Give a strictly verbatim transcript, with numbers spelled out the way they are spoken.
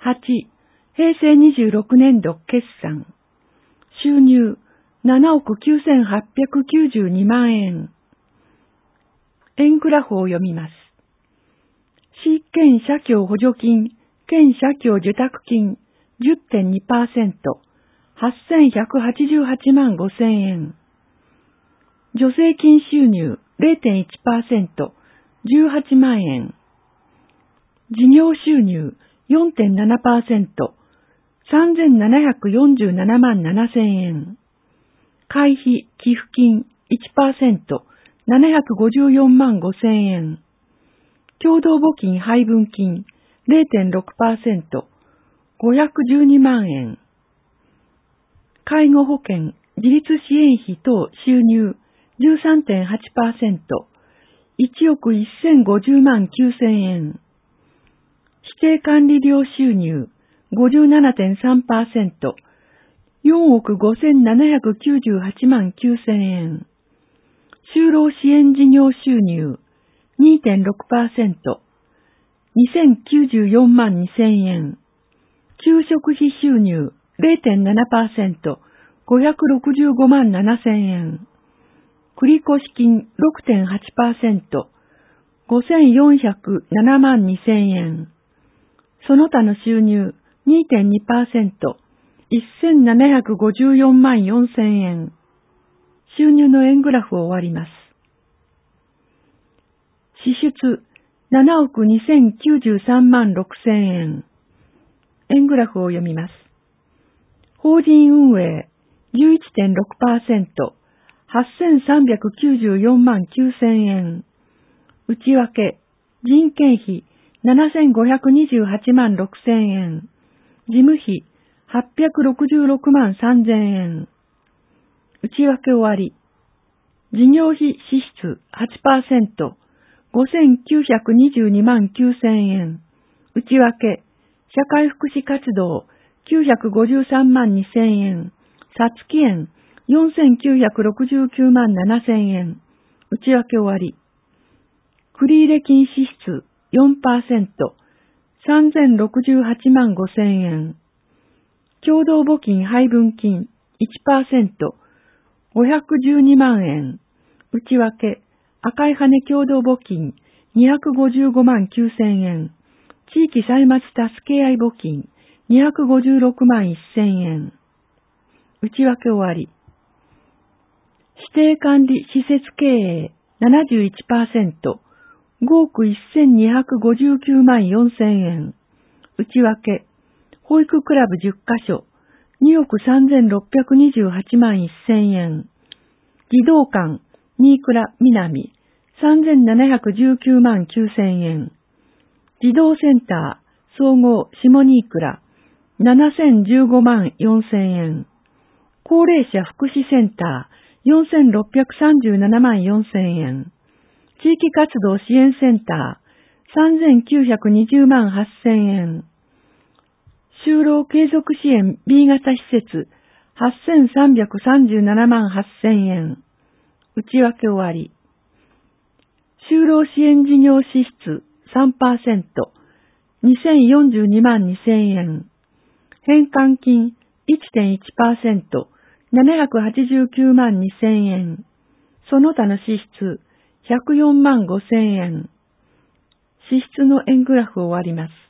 はち、平成にじゅうろくねんど決算。収入ななおくきゅうせんはっぴゃくきゅうじゅうにまんえん。円グラフを読みます。市県社協補助金、県社協受託金 じゅってんにパーセント、はっせんひゃくはちじゅうはちまんごせんえん。助成金収入 れいてんいちパーセント、じゅうはちまんえん。事業収入 よんてんななパーセント、さんぜんななひゃくよんじゅうななまんななせんえん。会費寄付金 いちパーセント、ななひゃくごじゅうよんまんごせんえん。共同募金配分金 れいてんろくパーセント、ごひゃくじゅうにまんえん。介護保険、自立支援費等収入 じゅうさんてんはちパーセント、いちおくせんごじゅうまんきゅうせんえん。指定管理料収入 ごじゅうななてんさんパーセント、よんおくごせんななひゃくきゅうじゅうはちまんきゅうせんえん。就労支援事業収入 にてんろくパーセント、にせんきゅうじゅうよんまんにせんえん。給食費収入 れいてんななパーセント、ごひゃくろくじゅうごまんななせんえん。繰越金 ろくてんはちパーセント、ごせんよんひゃくななまんにせんえん。その他の収入 にてんにパーセント、せんななひゃくごじゅうよんまんよんせんえん。収入の円グラフを終わります。支出ななおくにせんきゅうじゅうさんまんろくせんえん。円グラフを読みます。法人運営 じゅういってんろくパーセント、はっせんさんびゃくきゅうじゅうよんまんきゅうせんえん。内訳、人件費ななせんごひゃくにじゅうはちまんろくせんえん。事務費はっぴゃくろくじゅうろくまんさんぜんえん。内訳終わり。事業費支出 はちパーセント、ごせんきゅうひゃくにじゅうにまんきゅうせんえん。内訳、社会福祉活動きゅうひゃくごじゅうさんまんにせんえん。さつきえんよんせんきゅうひゃくろくじゅうきゅうまんななせんえん。内訳終わり。繰入金支出 よんパーセント、さんぜんろくじゅうはちまんごせんえん。共同募金配分金 いちパーセント、ごひゃくじゅうにまんえん。内訳、赤い羽共同募金にひゃくごじゅうごまんきゅうせんえん。地域歳末助け合い募金にひゃくごじゅうろくまんせんえん。内訳終わり。指定管理施設経営 ななじゅういちパーセント、ごおくせんにひゃくごじゅうきゅうまんよんせんえん。内訳、保育クラブじゅっかしょ、におくさんぜんろっぴゃくにじゅうはちまんせんえん。児童館、新倉南、さんぜんななひゃくじゅうきゅうまんきゅうせんえん。児童センター、総合下新倉、ななせんじゅうごまんよんせんえん。高齢者福祉センター、よんせんろっぴゃくさんじゅうななまんよんせんえん。地域活動支援センター、さんぜんきゅうひゃくにじゅうまんはっせんえん。就労継続支援 ビー 型施設、はっせんさんびゃくさんじゅうななまんはっせんえん。内訳終わり。就労支援事業支出 さんパーセント、にせんよんじゅうにまんにせんえん。返還金 いってんいちパーセント、ななひゃくはちじゅうきゅうまんにせんえん。その他の支出ひゃくよんまんごせんえん。支出の円グラフを終わります。